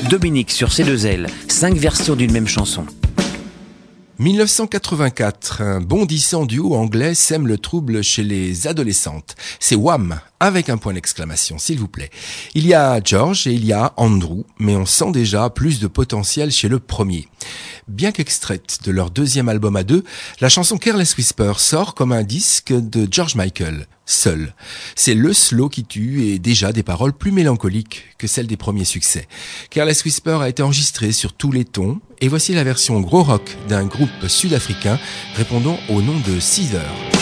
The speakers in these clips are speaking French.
Dominique sur C2L, 5 versions d'une même chanson. 1984, un bondissant duo anglais sème le trouble chez les adolescentes. C'est Wham, avec un point d'exclamation, s'il vous plaît. Il y a George et il y a Andrew, mais on sent déjà plus de potentiel chez le premier. Bien qu'extraite de leur deuxième album à deux, la chanson Careless Whisper sort comme un disque de George Michael, seul. C'est le slow qui tue et déjà des paroles plus mélancoliques que celles des premiers succès. Careless Whisper a été enregistré sur tous les tons, et voici la version gros rock d'un groupe sud-africain répondant au nom de Seether.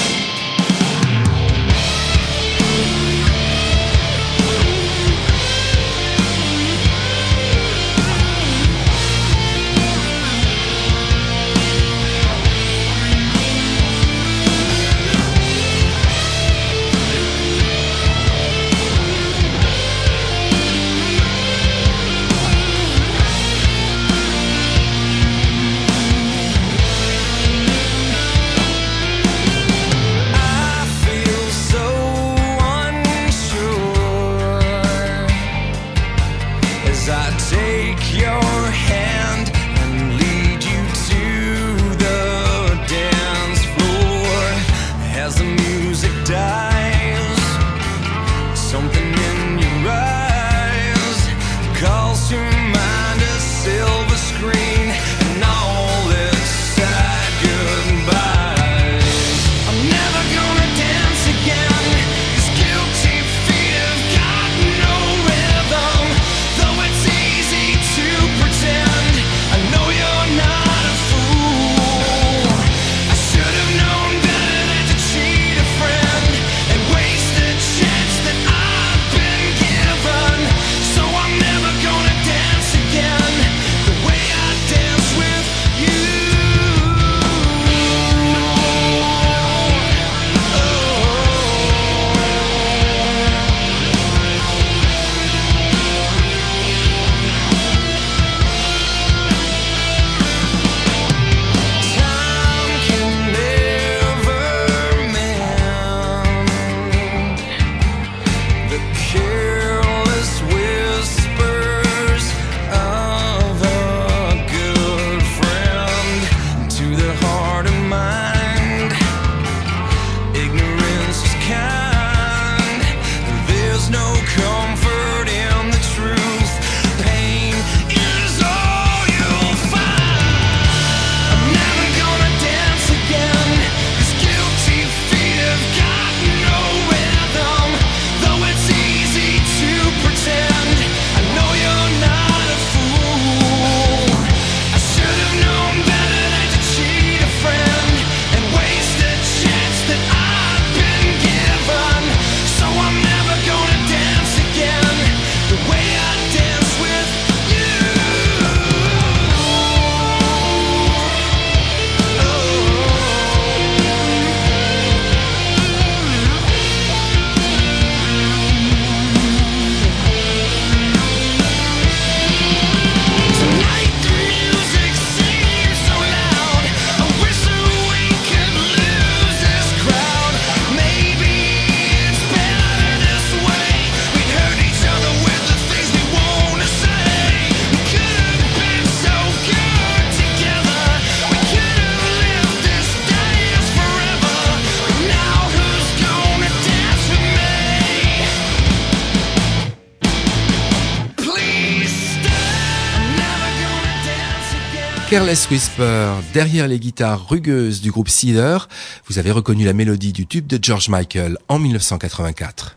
Careless Whisper, derrière les guitares rugueuses du groupe Seether, vous avez reconnu la mélodie du tube de George Michael en 1984.